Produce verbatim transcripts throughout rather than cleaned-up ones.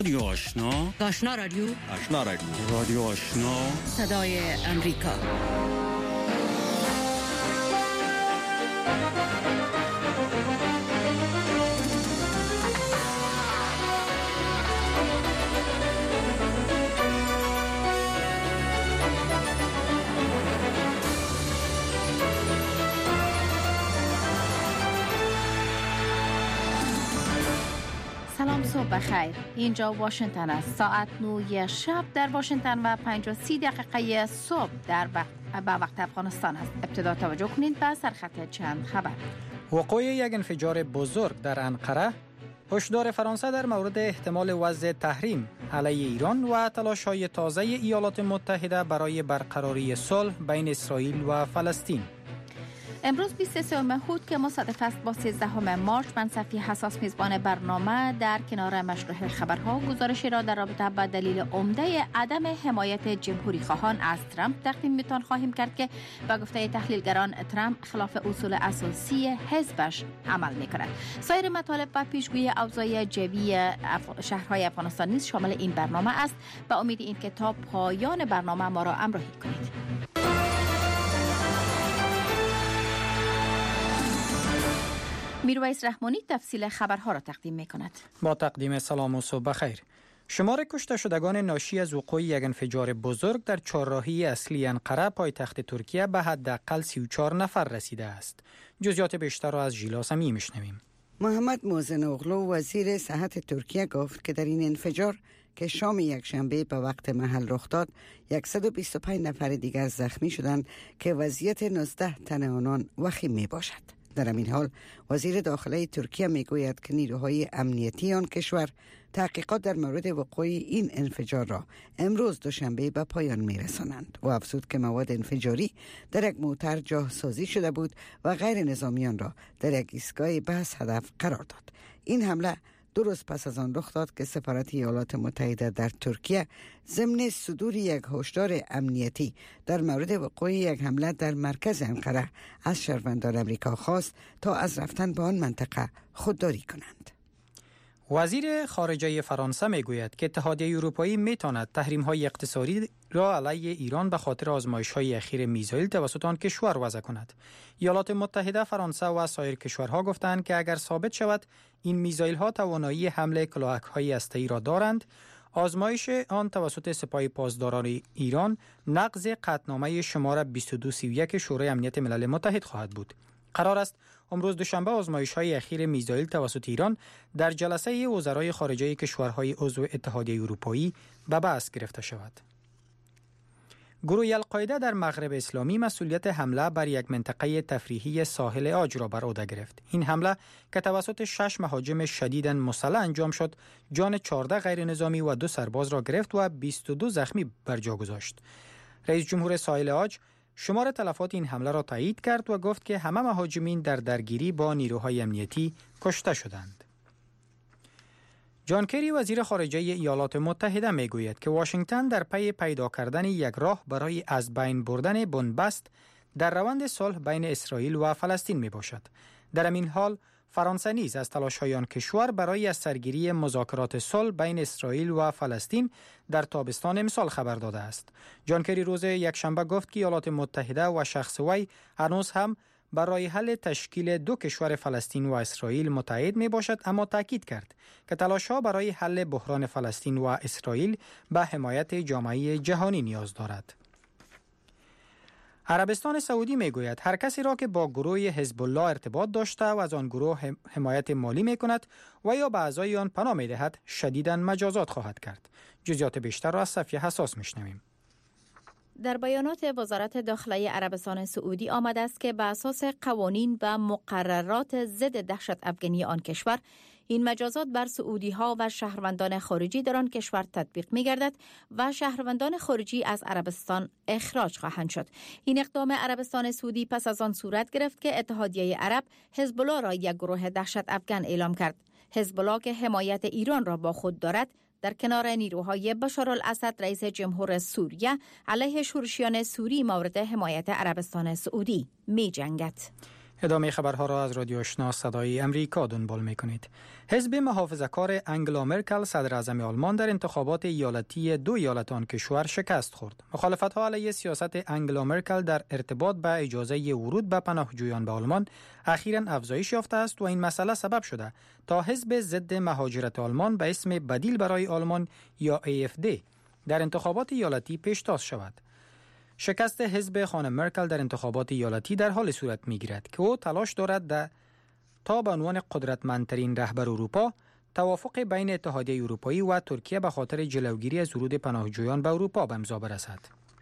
رادیو آشنا آشنا رادیو آشنا رادیو رادیو آشنا صدای امریکا. سلام، صبح بخیر. اینجا واشنگتن است. ساعت نه شب در واشنگتن و پنج و سی دقیقه صبح در وقت به وقت افغانستان است. ابتدا توجه کنید به سرخط چند خبر. وقوع یک انفجار بزرگ در انقره، هشدار فرانسه در مورد احتمال وضع تحریم علیه ایران و تلاش‌های تازه ایالات متحده برای برقراری صلح بین اسرائیل و فلسطین. امروز بیست و سوم هود که مصادف است با سیزدهم مارچ، من صفی حساس میزبان برنامه در کنار مشروع خبرها گزارشی را در رابطه با دلیل عمده عدم حمایت جمهوری خواهان از ترامپ تقدیم میتون خواهیم کرد که با گفته تحلیلگران ترامپ خلاف اصول اساسی حزبش عمل میکند. سایر مطالب و پیشگویی اوضاع جوی اف... شهرهای افغانستان نیز شامل این برنامه است. با امید این که تا پایان برنامه ما را همراهی کنید. میرویس رحمانی تفصیل خبرها را تقدیم می کند. با تقدیم سلام و صبح بخیر. شمار کشته شدگان ناشی از وقوع یک انفجار بزرگ در چهارراهی اصلی انقره پایتخت ترکیه به حداقل سی و چهار نفر رسیده است. جزئیات بیشتر را از ژیلا سمی میشنویم. محمد موزن اوغلو وزیر صحت ترکیه گفت که در این انفجار که شام یک شنبه به وقت محل رخ داد، صد و بیست و پنج نفر دیگر زخمی شدند که وضعیت نوزده تن آنان وخیم می باشد. در همین حال وزیر داخله ترکیه میگوید که نیروهای امنیتی آن کشور تحقیقات در مورد وقوع این انفجار را امروز دوشنبه به پایان میرسانند و افزود که مواد انفجاری در یک موتر جاسازی شده بود و غیر نظامیان را در یک ایستگاه بس هدف قرار داد. این حمله دو روز پس از آن رخ داد که سفارت ایالات متحده در ترکیه ضمن صدور یک هشدار امنیتی در مورد وقوع یک حمله در مرکز انقره از شهروندان امریکا خواست تا از رفتن به آن منطقه خودداری کنند. وزیر خارجه فرانسه میگوید که اتحادیه اروپایی میتواند تحریم‌های اقتصادی را علیه ایران به خاطر آزمایش‌های اخیر میزایل توسط آن کشور وضع کند. ایالات متحده، فرانسه و سایر کشورها گفتند که اگر ثابت شود این میزایل‌ها توانایی حمل کلاهک‌های هسته‌ای را دارند، آزمایش آن توسط سپاه پاسداران ایران نقض قطعنامه شماره بیست و دو سی و یک شورای امنیت ملل متحد خواهد بود. قرار است امروز دوشنبه آزمایش‌های اخیر میزایل توسط ایران در جلسه وزرای خارجه کشورهای عضو اتحادیه اروپایی به بحث گرفته شود. گروه القاعده در مغرب اسلامی مسئولیت حمله بر یک منطقه تفریحی ساحل عاج را بر عهده گرفت. این حمله که توسط شش مهاجم شدیداً مسلح انجام شد، جان چهارده غیر نظامی و دو سرباز را گرفت و بیست و دو زخمی بر جا گذاشت. رئیس جمهور ساحل عاج شمار تلفات این حمله را تایید کرد و گفت که همه مهاجمین در درگیری با نیروهای امنیتی کشته شدند. جان کری وزیر خارجه ایالات متحده میگوید که واشنگتن در پی پیدا کردن یک راه برای از بین بردن بنبست در روند صلح بین اسرائیل و فلسطین می باشد. در همین حال فرانسه نیز از تلاش‌های آن کشور برای از سرگیری مذاکرات صلح بین اسرائیل و فلسطین در تابستان امسال خبر داده است. جان کری روز یکشنبه گفت که ایالات متحده و شخص وی هنوز هم برای حل تشکیل دو کشور فلسطین و اسرائیل متحد می باشد، اما تاکید کرد که تلاش‌ها برای حل بحران فلسطین و اسرائیل به حمایت جامعه جهانی نیاز دارد. عربستان سعودی میگوید هر کسی را که با گروه حزب الله ارتباط داشته و از آن گروه حمایت مالی میکند و یا به اعضای آن پناه میدهد شدیداً مجازات خواهد کرد. جزئیات بیشتر را از صفی حساس میشنویم. در بیانات وزارت داخلی عربستان سعودی آمده است که به اساس قوانین و مقررات ضد دهشت افغانی آن کشور، این مجازات بر سعودی ها و شهروندان خارجی در آن کشور تطبیق می گردد و شهروندان خارجی از عربستان اخراج خواهند شد. این اقدام عربستان سعودی پس از آن صورت گرفت که اتحادیه عرب حزب الله را یک گروه دهشت افغان اعلام کرد. حزب الله که حمایت ایران را با خود دارد، در کنار نیروهای بشارالاسد رئیس جمهور سوریه علیه شورشیان سوری مورد حمایت عربستان سعودی می جنگد. ادامه خبرها را از رادیو آشنا صدای امریکا دنبال میکنید. حزب محافظه‌کار انگلا مرکل صدر اعظم آلمان در انتخابات ایالتی دو ایالت آن کشور شکست خورد. مخالفت‌ها علیه سیاست انگلا مرکل در ارتباط با اجازه ورود به پناهجویان به آلمان اخیراً افزایش یافته است و این مسئله سبب شده تا حزب ضد مهاجرت آلمان به اسم بدیل برای آلمان یا ای اف دی در انتخابات ایالتی پیشتاز شود. شکست حزب خانم مرکل در انتخابات ایالتی در حال صورت می‌گیرد که او تلاش دارد در تا به عنوان قدرتمندترین رهبر اروپا توافق بین اتحادیه اروپایی و ترکیه به خاطر جلوگیری از ورود پناهجویان به اروپا به امضا برسد.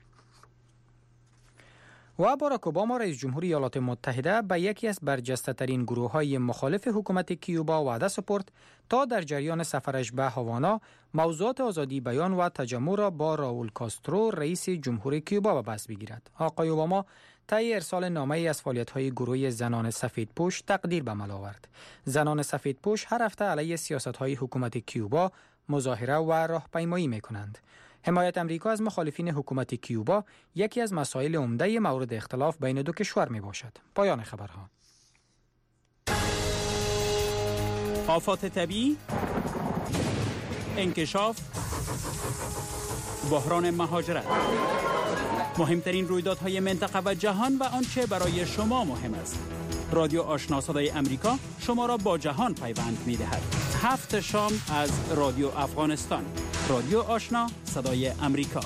و باراک اوباما رئیس جمهور ایالات متحده به یکی از برجسته‌ترین گروه‌های مخالف حکومت کیوبا وعده سپرد تا در جریان سفرش به هاوانا موضوعات آزادی بیان و تجمع را با راول کاسترو رئیس جمهور کیوبا به بحث بگیرد. آقای اوباما طی ارسال نامه‌ای از فعالیت‌های گروه زنان سفیدپوش تقدیر به عمل آورد. زنان سفیدپوش هر هفته علیه سیاست‌های حکومت کیوبا مظاهره و راهپیمایی می‌کنند. حمایت امریکا از مخالفین حکومت کیوبا یکی از مسائل عمده مورد اختلاف بین دو کشور می باشد. پایان خبرها. آفات طبیعی، انکشاف، بحران مهاجرت، مهمترین رویدادهای منطقه و جهان و آنچه برای شما مهم است. رادیو آشنا صدای امریکا شما را با جهان پیوند می دهد. هفت شام از رادیو افغانستان. رادیو آشنا صدای امریکا.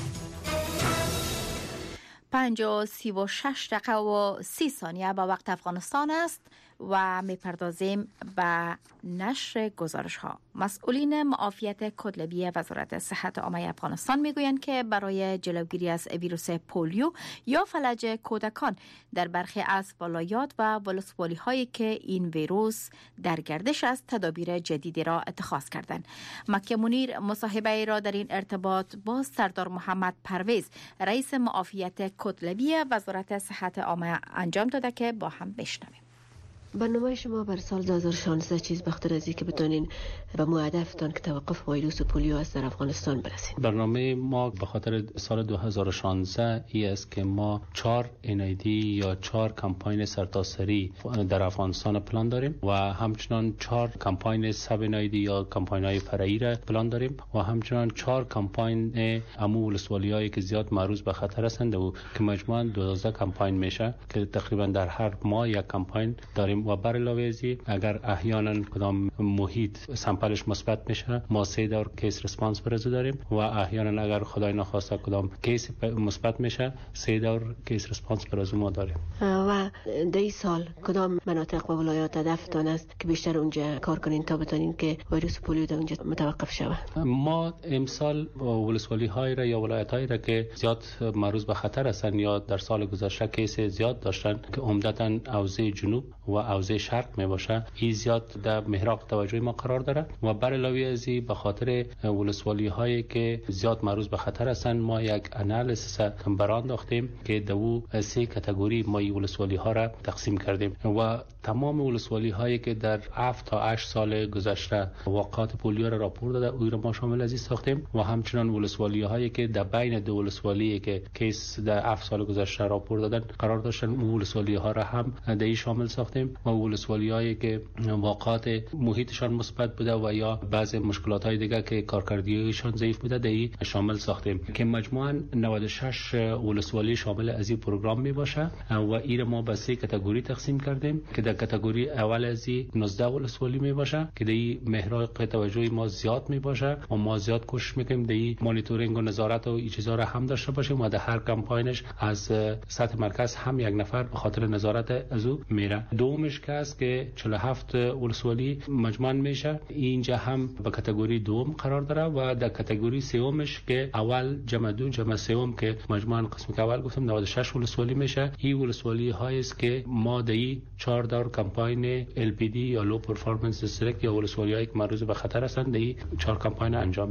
پنج و سی و شش دقیقه و سی ثانیه با وقت افغانستان است و میپردازیم به نشر گزارش ها. مسئولین معافیت کدلبی وزارت صحت عامه افغانستان میگویند که برای جلوگیری از ویروس پولیو یا فلج کودکان در برخی از ولایات و ولسوالی هایی که این ویروس در گردش است تدابیر جدیدی را اتخاذ کردند. مکه منیر مصاحبه را در این ارتباط با سردار محمد پرویز رئیس معافیت کدلبی وزارت صحت عامه انجام داده که با هم بشنویم. برنامه شما بر سال دو هزار و شانزده چیز بخاطر از که بتونین به هدفتان که توقف ویروس پولیو است در افغانستان برسید؟ برنامه ما به خاطر سال دو هزار و شانزده ای است که ما چهار ان ای دی یا چهار کمپاین سرتاسری در افغانستان پلان داریم و همچنان چهار کمپاین سب ان ای دی یا کمپاین های فرعی را پلان داریم و همچنان چهار کمپاین عمو ولسوالی‌هایی که زیاد معرض به خطر هستند و که مجموعاً دوازده کمپاین میشه که تقریبا در هر ماه یک کمپاین داریم و بر علاوه از این اگر احیانا کدام محیط سمپلش مثبت میشه ما سه دور کیس ریسپانس برزو داریم و احیانا اگر خدای نخواسته کدام کیس مثبت میشه سه دور کیس ریسپانس برزو ما داریم. و در این سال کدام مناطق و ولایات هدفتان است که بیشتر اونجا کار کنین تا بتونین که ویروس پولیو در اونجا متوقف شود؟ ما امسال ولسوالی های را یا ولایت های را که زیاد معرض به خطر هستند یا در سال گذشته کیس زیاد داشتن که عمدتاً حوزه جنوب و حوزه شرق می باشه این زیاد در محراق توجه ما قرار داره و بر علاوه از این به خاطر ولسوالی هایی که زیاد معرض به خطر هستند ما یک انالیسیس برآورده داشتیم که دو سه کاتگوری ما این ولسوالی ها را تقسیم کردیم و تمام ولسوالی هایی که در هفت تا هشت سال گذشته واقعات پولیو را راپور داده او را ما شامل از این ساختیم و همچنان ولسوالی هایی که در بین دو ولسوالی که کیس در هفت سال گذشته راپور دادن قرار داشتن ولسوالی ها را هم در این شامل ساختیم و ولسوالی هایی که واقعات محیطشان مثبت بوده و یا بعضی مشکلات های دیگه که کارکردگیشان ضعیف بوده در این شامل ساختیم که مجموعاً نود و شش ولسوالی شامل از این پروگرام می باشه و این ما به سه کاتگوری تقسیم کردیم که در کاتگوری اول از این نوزده ولسوالی می باشه که در این محراق توجه ما زیاد می باشه و ما زیاد کوشش میکنیم در این مانیتورینگ و نظارت و این چیزا را هم داشته باشیم و در هر کمپاینش از سطح مرکز هم یک نفر به خاطر نظارت از او میره. دومش که است که چهل و هفت ولسوالی مجموعاً میشه اینجا هم به کاتگوری دوم قرار داره و در کاتگوری سومش که اول جمع دو جمع سوم که مجموعاً قسم که اول گفتم نود و شش ولسوالی میشه این ولسوالی هایی است که ما در این چهار دور کمپاین ال پی دی یا لو پرفورمنس دیستریکت یا ولسوالی هایی که معرض به خطر هستند در این چهار کمپاین انجام میدیم.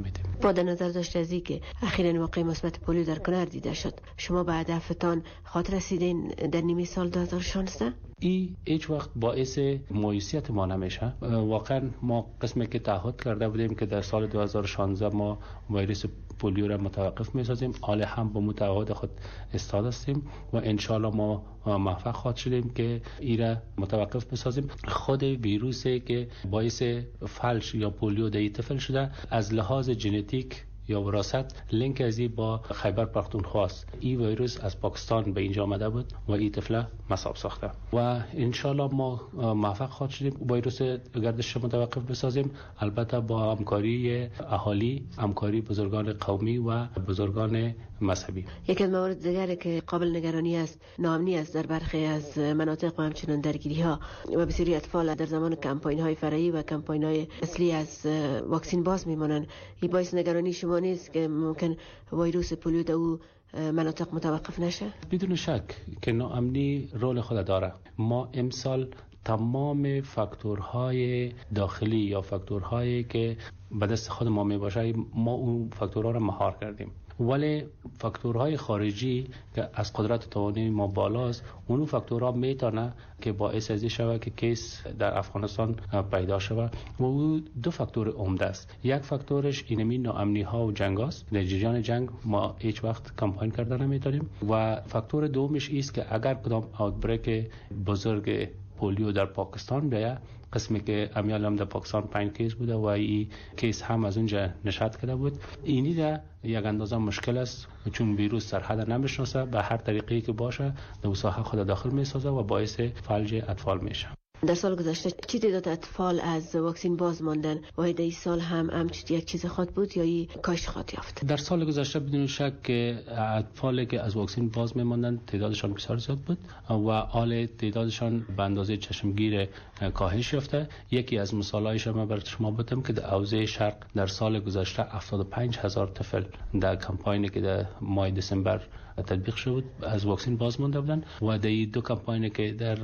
با در نظر داشته از که اخیراً واقع مثبت پولیو در کنر دیده شد، شما به هدفتان خاطر رسیدین در نیمه سال دو هزار و شانزده؟ ای هیچ وقت باعث مایوسیت ما نمیشه. واقعا ما قسمی که تعهد کرده بودیم که در سال دو هزار و شانزده ما ویروس پولیو را متوقف می‌سازیم، حال هم با متعهد خود استاد هستیم و انشالله ما موفق خواهد شدیم که ای را متوقف بسازیم. خود ویروسی که باعث فلج یا پولیو در طفل شده از لحاظ ژنتیک یا وراثت لینک ازی با خیبر پختونخوا است. این ویروس از پاکستان به اینجا آمده بود و این طفل مصاب ساخته و انشالله ما موفق خواهد شدیم ویروس گردش متوقف بسازیم، البته با همکاری اهالی، همکاری بزرگان قومی و بزرگان مذهبی. یکی از موارد دیگری که قابل نگرانی است ناامنی است در برخی از مناطق و همچنین درگیری ها و بسیاری اطفال در زمان کمپاین های فرعی و کمپاین های اصلی از واکسین باز میمانند. این باعث نگرانی شما نیست که ممکن ویروس پولیو در او مناطق متوقف نشه؟ بدون شک که ناامنی رول خود داره. ما امسال تمام فاکتورهای داخلی یا فاکتورهایی که به دست خود ما می باشه ما اون فاکتورها را مهار کردیم، ولی فاکتورهای خارجی که از قدرت توانی ما بالاست اون فاکتورها میتونه که باعث ازی شود که کیس در افغانستان پیدا شود و او دو فاکتور عمده است. یک فاکتورش اینمی ناامنی ها و جنگ است، در جریان جنگ ما هیچ وقت کمپاین کرده نمیتونیم و فاکتور دومش است که اگر کدام آوتبریک بزرگ پولیو در پاکستان بیاید، قسمی که امیال هم در پاکستان پنج کیس بوده و این کیس هم از اونجا نشات کرده بود، اینی در یک اندازه مشکل است چون ویروس سرحد نمیشناسه، به هر طریقی که باشه در ساحه خود داخل میسازه و باعث فلج اطفال میشه. در سال گذشته چی تعداد اطفال از واکسین باز ماندن و این سال هم همچنین یک چیز خود بود یا این کاهش خواهد یافت؟ در سال گذشته بدون شک که اطفالی که از واکسین باز میماندن تعدادشان بسیار زیاد بود و حال تعدادشان به اندازه چشمگیر کاهش یافته. یکی از مثالایش ما برای شما بگم که در حوزه شرق در سال گذشته هفتاد و پنج هزار طفل در کمپاینی که در ماه دسامبر تطبیق شد از واکسین باز مانده بودن و در دو کمپاینی که در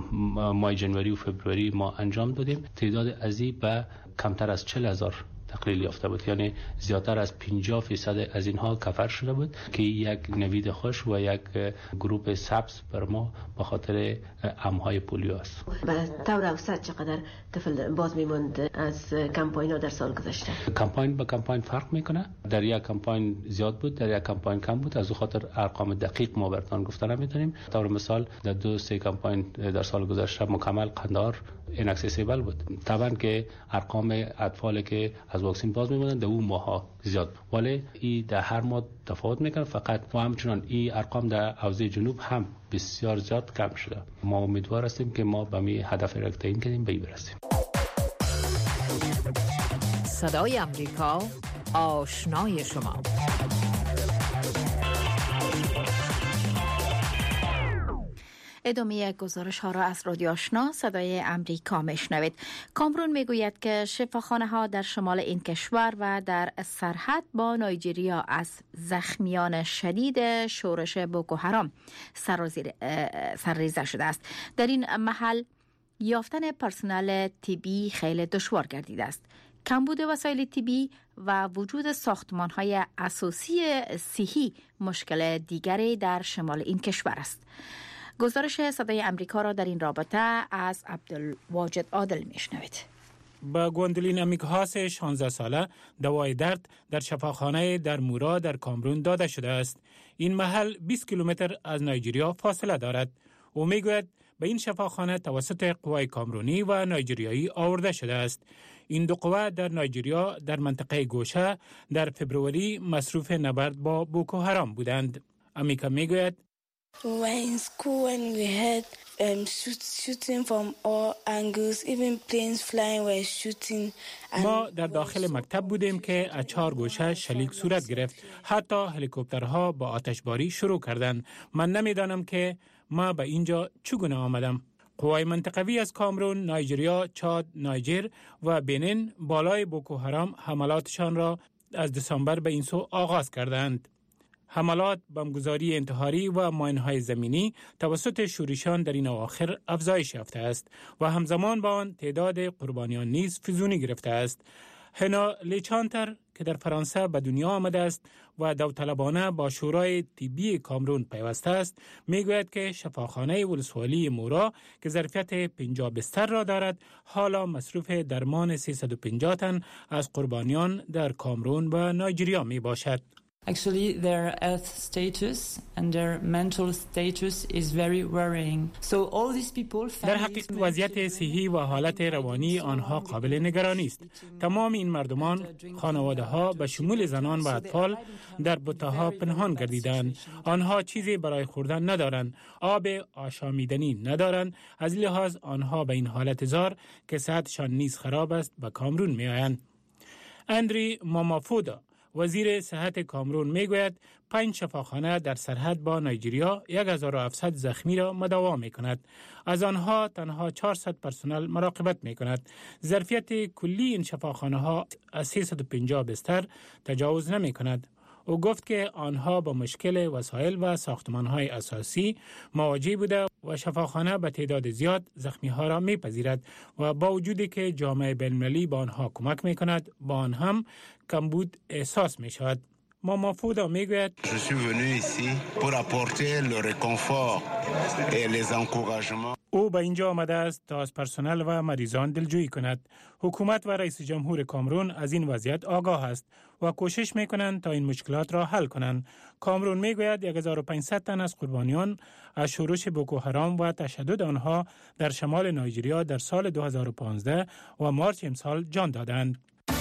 ماه ژانویه و فوریه ما انجام دادیم تعداد ازی به کمتر از چهل هزار تقلیل یافته بود، یعنی زیادتر از پنجاه فیصد از اینها کفر شده بود که یک نوید خوش و یک گروپ سبز بر ما به خاطر امهای پولیو است. به طور اوسط چقدر طفل باز میموند از کمپاین ها در سال گذشته؟ کمپاین به کمپاین فرق میکنه، در یک کمپاین زیاد بود، در یک کمپاین کم بود، از خاطر ارقام دقیق ما براتون گفتن نمیتونیم. طور مثال در دو سه کمپاین در سال گذشته مکمل قندار ایناکسسیبل بود. طبعا که ارقام اطفالی که از واکسین باز میمونن در اون ماها زیاد، ولی این در هر ماه تفاوت میکنه. فقط و همچنان این ارقام در حوزه جنوب هم بسیار زیاد کم شده. ما امیدوار هستیم که ما به می هدف را تعیین کردیم به برسیم. صدای امریکا آشنای شما. ادامه گزارش ها را از رادیو آشنا صدای امریکا میشنوید. کامرون میگوید که شفاخانه ها در شمال این کشور و در سرحد با نایجریا از زخمیان شدید شورش بوکو حرام سرریزه شده است. در این محل یافتن پرسنل طبی خیلی دشوار گردیده است. کمبود وسایل طبی و وجود ساختمان های اساسی صحی مشکل دیگری در شمال این کشور است. گزارش صدای امریکا را در این رابطه از عبدالواجد عادل میشنوید. با گوندولین امیکهاس شانزده ساله دوای درد در شفاخانه در مورا در کامرون داده شده است. این محل بیست کیلومتر از نایجریا فاصله دارد. او میگوید به این شفاخانه توسط قوای کامرونی و نایجریایی آورده شده است. این دو قوه در نایجریا در منطقه گوشه در فبروری مصروف نبرد با بوکو حرام بودند. امیکا میگوید We were in school when we heard um, shoot, shooting from all angles, even planes flying were shooting. ما در داخل مکتب بودیم که از چهار گوشه شلیک صورت گرفت. حتی هلیکوپترها با آتشباری شروع کردند. من نمیدانم که ما به اینجا چگونه آمدم. قوای منطقوی از کامرون، نایجریا، چاد، نایجر و بنین بالای بوکو حرام حملاتشان را از دسامبر به این سو آغاز کردند. حملات، بمبگذاری انتحاری و ماین‌های زمینی توسط شورشیان در این اواخر افزایش یافته است و همزمان با آن تعداد قربانیان نیز فزونی گرفته است. هنا لیچانتر که در فرانسه به دنیا آمده است و داوطلبانه با شورای طبی کامرون پیوسته است، میگوید که شفاخانه ولسوالی مورا که ظرفیت پنجاه بستر را دارد، حالا مصروف درمان سیصد و پنجاه تن از قربانیان در کامرون و نایجریا می باشد. Actually, their health status and their mental status is very worrying. So all these people در حقیقت وضعیت صحی و حالت روانی آنها قابل نگرانی است. تمام این مردمان، خانواده ها به شمول زنان و اطفال در بطه‌ها پنهان گردیدند. آنها چیزی برای خوردن ندارند، آب آشامیدنی ندارند. از لحاظ آنها به این حالت زار که صحتشان نیز خراب است به کامرون می آیند. اندری مامافودا وزیر صحت کامرون میگوید پنج شفاخانه در سرحد با نایجریا یک هزار و هفتصد زخمی را مداوا می کند. از آنها تنها چهارصد پرسنل مراقبت می کند. ظرفیت کلی این شفاخانه ها از سیصد و پنجاه بستر تجاوز نمی کند. او گفت که آنها با مشکل وسایل و ساختمان‌های اساسی مواجه بوده و شفاخانه به تعداد زیاد زخمی‌ها را می‌پذیرد و با وجودی که جامعه بین‌المللی با آنها کمک می‌کند، با آن هم کمبود احساس می‌شود. مامافودا میگوید Je suis venu ici pour apporter le réconfort et les encouragements. او به اینجا آمده است تا از پرسنل و مریضان دلجویی کند. حکومت و رئیس جمهور کامرون از این وضعیت آگاه است و کوشش میکنند تا این مشکلات را حل کنند. کامرون میگوید یک هزار و پانصد تن از قربانیان از شورش بوکو حرام و تشدد آنها در شمال نایجریا در سال دو هزار و پانزده و مارچ امسال جان دادند.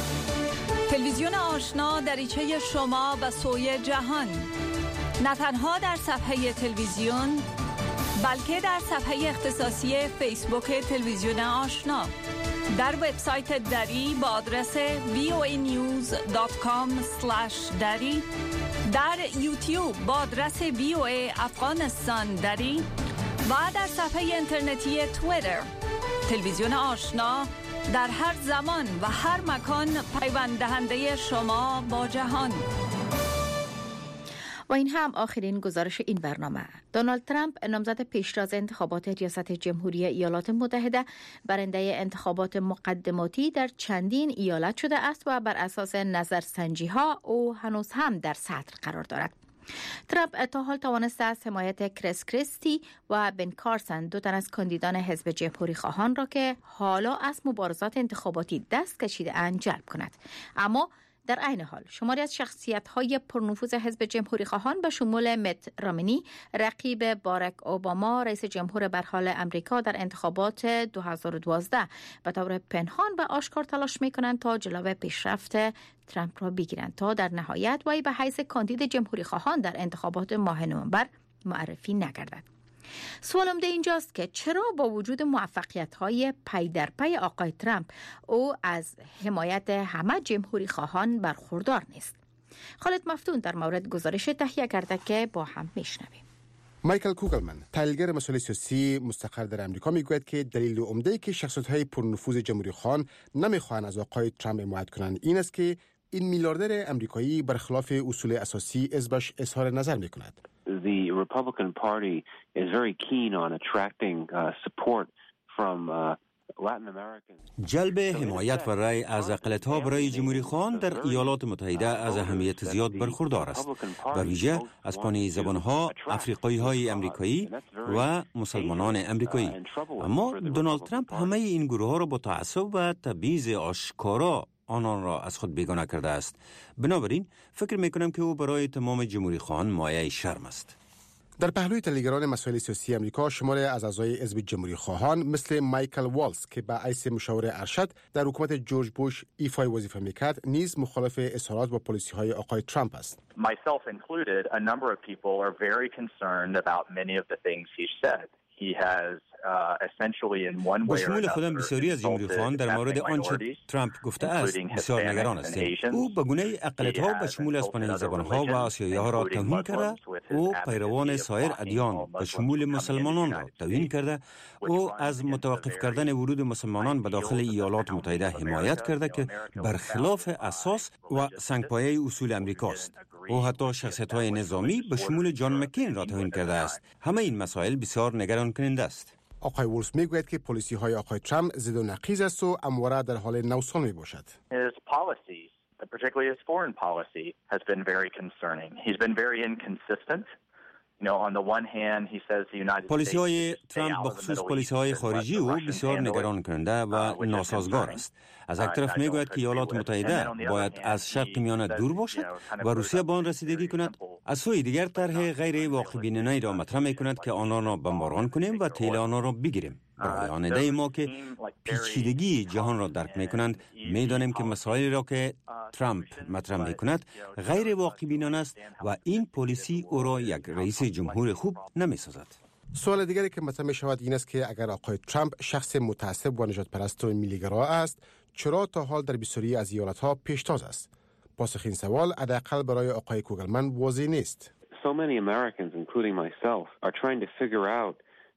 تلویزیون آشنا دریچه شما به سوی جهان، نه تنها در صفحه تلویزیون بلکه در صفحه اختصاصی فیسبوک تلویزیون آشنا، در وبسایت دری با آدرس وی او ای نیوز دات کام اسلش دری، در یوتیوب با آدرس وی او ای افغانستان دری و در صفحه اینترنتی توییتر. تلویزیون آشنا در هر زمان و هر مکان پیوند دهنده شما با جهان. و این هم آخرین گزارش این برنامه. دونالد ترامپ نامزد پیشتاز انتخابات ریاست جمهوری ایالات متحده برنده انتخابات مقدماتی در چندین ایالت شده است و بر اساس نظرسنجی ها او هنوز هم در صدر قرار دارد. ترامپ تا حال توانسته است حمایت کریس کریستی و بن کارسن، دو تن از کاندیدان حزب جمهوری خواهان را که حالا از مبارزات انتخاباتی دست کشیده اند جلب کند. اما در عین حال شماری از شخصیت‌های پرنفوذ حزب جمهوری خواهان به شمول مت رامنی، رقیب باراک اوباما رئیس جمهور برحال امریکا در انتخابات دو هزار و دوازده، به طور پنهان و آشکار تلاش می‌کنند تا جلوی پیشرفت ترامپ را بگیرند تا در نهایت وی به حیث کاندید جمهوری خواهان در انتخابات ماه نوامبر معرفی نگردد. سوال عمده اینجاست که چرا با وجود موفقیت‌های پی در پی آقای ترامپ او از حمایت همه جمهوری خواهان برخوردار نیست؟ خالد مفتون در مورد گزارش تهیه کرده که با هم میشنویم. مایکل کوگلمن، تحلیلگر مسائل سیاسی مستقر در امریکا، میگوید که دلیل عمده‌ای که شخصیت‌های پرنفوذ جمهوری خواهان نمی‌خواهند از آقای ترامپ حمایت کنند این است که این میلیاردر امریکایی برخلاف اصول اساسی حزبش اظهار نظر می‌کند. The Republican Party is very keen on attracting uh, support from uh, Latin Americans. جلب حمایت و رأی از اقلیت‌ها برای جمهوری خواهان در ایالات متحده از اهمیت زیاد برخوردار است، و ویژه از پانی زبان‌ها افریقایی‌های امریکایی و مسلمانان امریکایی. اما دونالد ترامپ همه این گروه‌ها را با تعصب و تبعیض آشکارا آنان را از خود بیگانه کرده است. بنابراین فکر میکنم که او برای تمام جمهوری خواهان مایه شرم است. در پهلوی تحلیلگران مسائل سیاسی امریکا شماری از اعضای حزب جمهوری خواهان مثل مایکل والز که به حیث مشاور ارشد در حکومت جورج بوش ایفای وظیفه میکرد نیز مخالف اظهارات با پالیسی‌های آقای ترامپ است. Myself included, a number of people are very concerned about many of the things he said. He has با شمول خودم بسیاری از جمهوری خواهان در مورد آنچه ترامپ گفته است بسیار نگران هستیم. او به گونه اقلیت‌ها به شمول اسپانیایی زبان‌ها و آسیایی‌ها را توهین کرده. او پیروان سایر ادیان به شمول مسلمانان را توهین کرده. او از متوقف کردن ورود مسلمانان به داخل ایالات متحده حمایت کرده که برخلاف اساس و سنگپایه اصول امریکاست. او حتی شخصیت‌های نظامی به شمول جان مکین را توهین کرده است. همه این مسائل بسیار نگران کننده است. آقای وولس میگوید که پالیسی های آقای ترامپ ضد و نقیض است و همواره در حال نوسان می باشد. His policies, particularly his foreign policy, has been very concerning. He's been very inconsistent. پالیسی های ترامپ بخصوص پالیسی های خارجی او بسیار نگران کننده و ناسازگار است. از یک طرف میگوید که ایالات متحده باید از شرق میانه دور باشد و روسیه به آن رسیدگی کند. از سوی دیگر طرح غیر واقع بینانه‌ای را مطرح میکند که آنان را بمباران کنیم و تیل آنان را بگیریم. برای آینده ما که پیچیدگی جهان را درک میکنند، میدانیم که مسائلی را که ترامپ مطرح میکند غیر واقع بینانه است و این پالیسی او را یک رئیس جمهور خوب نمیسازد. سوال دیگری که مطرح می شود این است که اگر آقای ترامپ شخص متعصب و نجات پرست و ملی‌گرا است، چرا تا حال در بسیاری از ایالت‌ها پیشتاز است؟ پاسخ این سوال حداقل برای آقای کوگلمن واضح نیست. So many Americans, including myself, are trying to figure out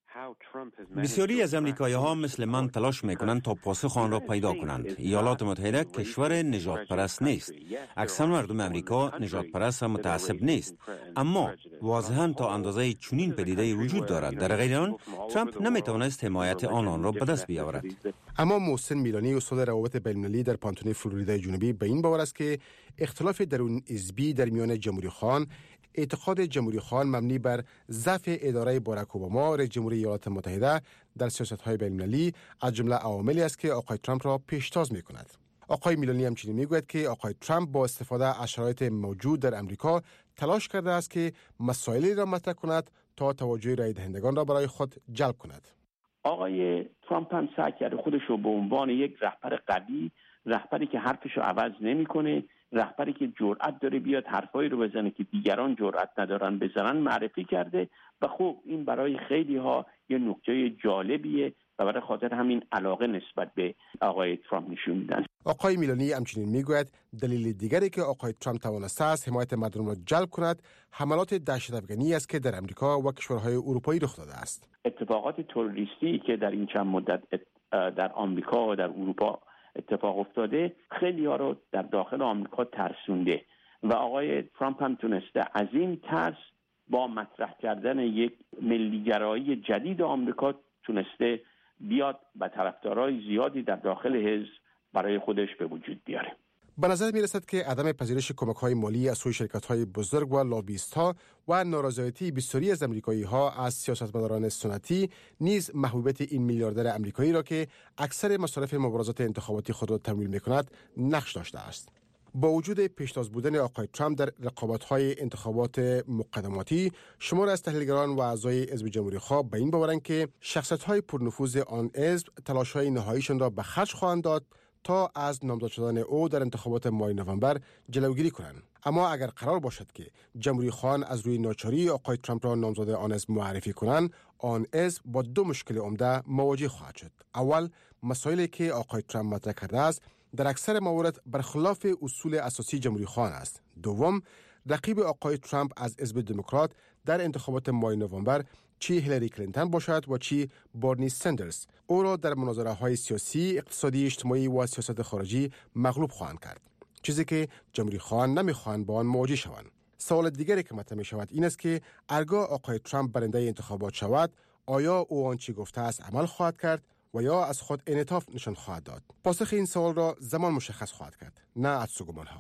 بسیاری از امریکایی‌ها مثل من تلاش می‌کنند تا پاسخ آن را پیدا کنند. ایالات متحده کشور نجات پرست نیست. اکثر مردم امریکا نجات پرست و متعصب نیست. اما واضحاً تا اندازه چنین پدیده وجود دارد. در غیر آن ترامپ نمی‌توانست حمایت آنان را به دست بیاورد. اما محسن میلانی استاد روابط بین‌المللی در پانتون فلوریدای جنوبی به این باور است که اختلاف درون حزبی در میان جمهوری‌خوان، اعتقاد جمهوری‌خوان مبنی بر ضعف اداره باراک اوباما رئیس جمهوری ایالات متحده در سیاست‌های بین‌المللی از جمله عواملی است که آقای ترامپ را پیشتاز می‌کند. آقای میلانی همچنین میگوید که آقای ترامپ با استفاده از شرایط موجود در امریکا تلاش کرده است که مسائلی را مطرح کند تا توجه رای دهندگان را برای خود جلب کند. آقای ترامپ هم سعی کرده خودش رو به عنوان یک رهبر قوی، رهبری که حرفش رو عوض نمی‌کنه، رهبری که جرأت داره بیاد حرفایی رو بزنه که دیگران جرأت ندارن بزنن معرفی کرده و خب این برای خیلی ها یه نکته جالبیه و برای خاطر همین علاقه نسبت به آقای ترامپ نشون میدن. آقای میلانی همچنین میگوید دلیل دیگری که آقای ترامپ توانسته است حمایت مردم را جلب کند حملات دهشت‌افکنی است که در امریکا و کشورهای اروپایی رخ داده است. اتفاقات تروریستی که در این چند مدت در آمریکا و در اروپا اتفاق افتاده خیلی ها رو در داخل آمریکا ترسونده و آقای ترامپ هم تونسته از این ترس با مطرح کردن یک ملیگرایی جدید آمریکا تونسته بیاد و طرفدارای زیادی در داخل حزب برای خودش به وجود بیاره. به نظر می رسد که عدم پذیرش کمک‌های مالی از سوی شرکت‌های بزرگ و لابیست‌ها و نارضایتی بسیاری از آمریکایی‌ها از سیاستمداران سنتی نیز محبوبیت این میلیاردر آمریکایی را که اکثر مصارف مبارزات انتخاباتی خود را تمویل می‌کند نقش داشته است. با وجود پیشتاز بودن آقای ترامپ در رقابت‌های انتخابات مقدماتی، شمار از تحلیلگران و اعضای حزب جمهوری‌خواه به این باورند که شخصیت‌های پرنفوذ آن حزب تلاش‌های نهاییشان را به خرج خواهند داد تا از نامزد شدن او در انتخابات ماه نوامبر جلوگیری کنند. اما اگر قرار باشد که جمهوری خواهان از روی ناچاری آقای ترامپ را نامزد آن حزب معرفی کنند، آن حزب با دو مشکل عمده مواجه خواهد شد. اول، مسائلی که آقای ترامپ مطرح کرده است در اکثر موارد برخلاف اصول اساسی جمهوری خواهان است. دوم، رقیب آقای ترامپ از حزب دموکرات در انتخابات ماه نوامبر چی هیلاری کلینتون باشد و چی بارنی سندرز او را در مناظره های سیاسی، اقتصادی، اجتماعی و سیاست خارجی مغلوب خواهند کرد، چیزی که جمهوری خواهان نمیخواهند با آن مواجه شوند. سوال دیگری که مطرح می شود این است که هرگاه آقای ترامپ برنده انتخابات شود، آیا او آنچه گفته است عمل خواهد کرد و یا از خود انعطاف نشان خواهد داد؟ پاسخ این سوال را زمان مشخص خواهد کرد، نه حدس و گمان‌ها.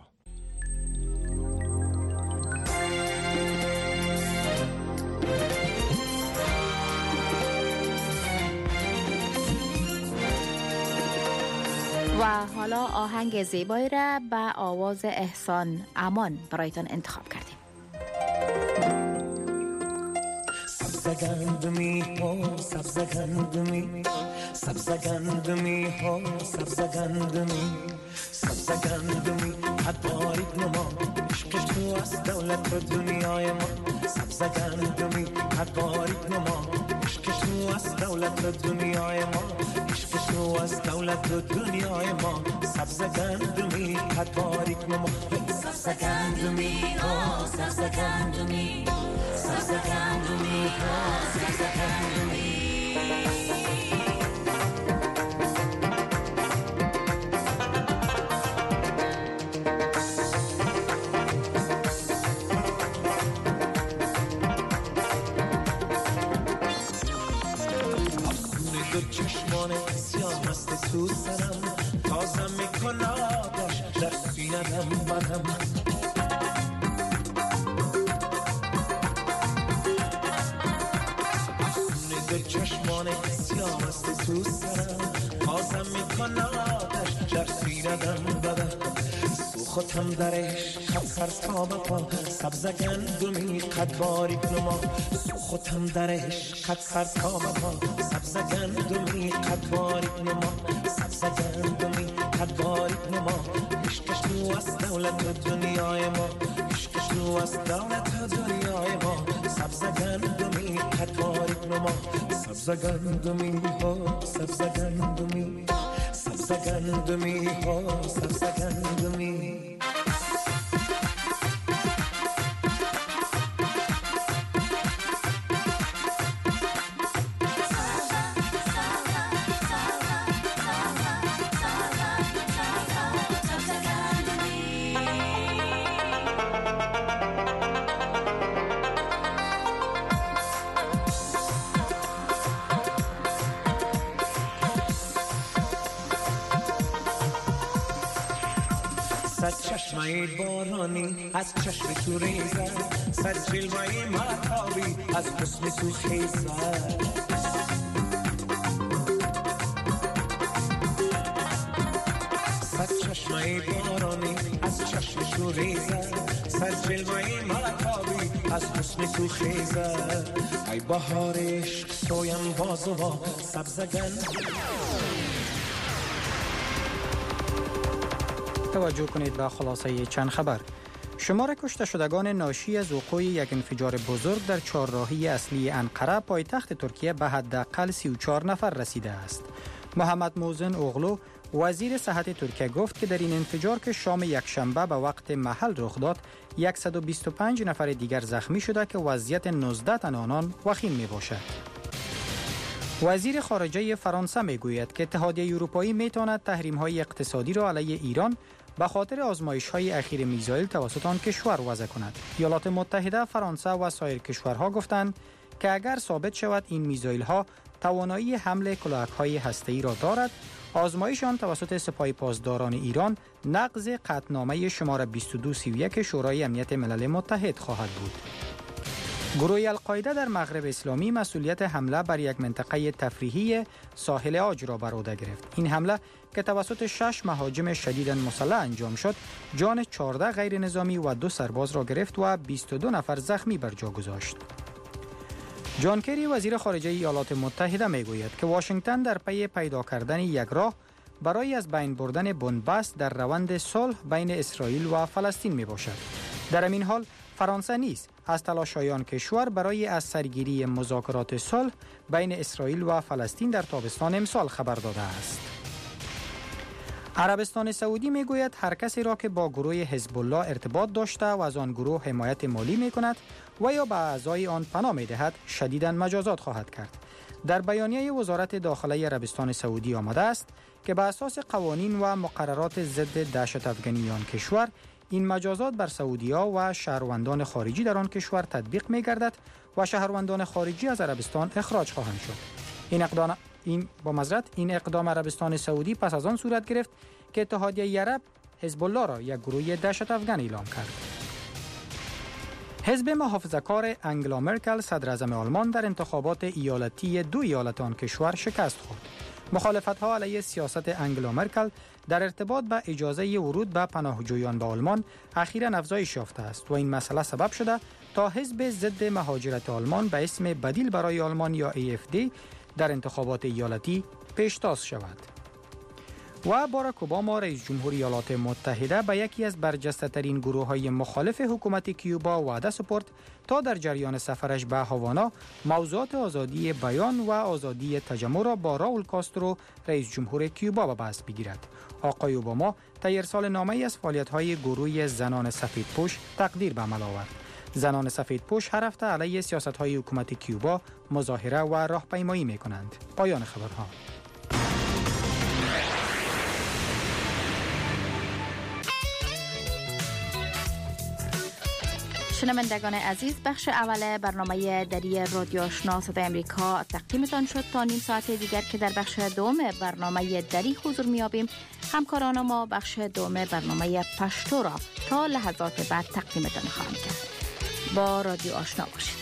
و حالا آهنگ زیبایی را به آواز احسان امان برایتان انتخاب کردیم. سبزگندمی ها سبزگندمی سبزگندمی ها سبزگندمی سبزگندمی حدارید نما عشقش تو از دولت و دنیای ما سبزگندمی حدارید نما عشقش تو از دولت و دنیای ما عشقش تو از دولت و دنیای ما سبزگندمی حدارید نما سبزگندمی ها سبزگندمی سبزگندمی ها سبزگندمی چشمان سیاه مست تو سرم تازم میکن آتش در سینه‌ام بدم افسونه چشمان سیاه مست تو سرم تازم میکن آتش در سینه‌ام بدم خودم درش خط سرتاب پا سبز گندمی قد باریک نما خودم درش خط سرتاب پا سبز گندمی قد باریک نما سبز گندمی قد باریک نما عشقش نو از دولت دنیای ما عشقش نو از دولت دنیای ما سبز گندمی قد باریک نما سبز گندمی ها سبز گندمی سبز گندمی ها سبز گندمی چشمه بارانی از چشم تو ریزد صد جلوه مهتابی از حسن تو خیزد صد چشمه بارانی از چشم تو ریزد صد جلوه مهتابی از حسن تو خیزد ای بهار عشق سویم بازو سبزگن توجه کنید به خلاصه چند خبر. شمار کشته شدگان ناشی از وقوع یک انفجار بزرگ در چهارراهی اصلی انقره پایتخت ترکیه به حداقل سی و چهار نفر رسیده است. محمد موزن اوغلو وزیر صحت ترکیه گفت که در این انفجار که شام یکشنبه به وقت محل رخ داد صد و بیست و پنج نفر دیگر زخمی شده که وضعیت نوزده تن آنان وخیم می باشد. وزیر خارجه فرانسه می گوید که اتحادیه اروپایی می تواند تحریم های اقتصادی را علیه ایران به خاطر آزمایش های اخیر میزایل توسط آن کشور وضع کند. ایالات متحده، فرانسه و سایر کشورها گفتند که اگر ثابت شود این میزایل ها توانایی حمل کلاهک های هسته‌ای را دارد، آزمایش آن توسط سپاه پاسداران ایران نقض قطعنامه شماره بیست و دو سی و یک شورای امنیت ملل متحد خواهد بود. گروه القاعده در مغرب اسلامی مسئولیت حمله بر یک منطقه تفریحی ساحل عاج را بر عهده گرفت. این حمله که توسط شش مهاجم شدیداً مسلح انجام شد، جان چهارده غیر نظامی و دو سرباز را گرفت و بیست و دو نفر زخمی بر جا گذاشت. جان کری وزیر خارجه ایالات متحده میگوید که واشنگتن در پی پیدا کردن یک راه برای از بین بردن بنبست در روند صلح بین اسرائیل و فلسطین می باشد. در این حال فرانسه نیز از تلاش‌های کشور برای از سرگیری مذاکرات صلح بین اسرائیل و فلسطین در تابستان امسال خبر داده است. عربستان سعودی میگوید هر کسی را که با گروه حزب الله ارتباط داشته و از آن گروه حمایت مالی میکند و یا به اعضای آن پناه میدهد شدیداً مجازات خواهد کرد. در بیانیه وزارت داخله عربستان سعودی آمده است که به اساس قوانین و مقررات ضد دهشت افکنی آن کشور این مجازات بر سعودی‌ها و شهروندان خارجی در آن کشور تطبیق می‌گردد و شهروندان خارجی از عربستان اخراج خواهند شد. این اقدام این با معذرت این اقدام عربستان سعودی پس از آن صورت گرفت که اتحادیه عرب حزب الله را یک گروه دهشت افکن اعلام کرد. حزب محافظه‌کار انگلا مرکل صدر اعظم آلمان در انتخابات ایالتی دو ایالت آن کشور شکست خورد. مخالفت‌ها علیه سیاست انگلا مرکل در ارتباط با اجازه ورود به پناهجویان به آلمان اخیراً افزایش یافته است و این مسئله سبب شده تا حزب ضد مهاجرت آلمان به اسم بدیل برای آلمان یا ای اف دی در انتخابات ایالتی پیشتاز شود. و باراک اوباما رئیس جمهور ایالات متحده به یکی از برجسته‌ترین گروه‌های مخالف حکومت کیوبا وعده سپرد تا در جریان سفرش به هاوانا موضوعات آزادی بیان و آزادی تجمع را با راول کاسترو رئیس جمهور کیوبا به بحث بگیرد. آقای اوباما طی ارسال نامه‌ای از فعالیت‌های گروه زنان سفیدپوش تقدیر به عمل آورد. زنان سفیدپوش هر هفته علیه سیاست‌های حکومت کیوبا مظاهره و راهپیمایی می‌کنند. پایان خبرها. شنوندگان عزیز، بخش اول برنامه دری رادیو آشنا صدای امریکا تقدیمتان شد. تا نیم ساعت دیگر که در بخش دوم برنامه دری حضور می‌یابیم، همکاران ما بخش دوم برنامه پشتو را تا لحظات بعد تقدیمتان خواهند کرد. با رادیو آشنا باشید.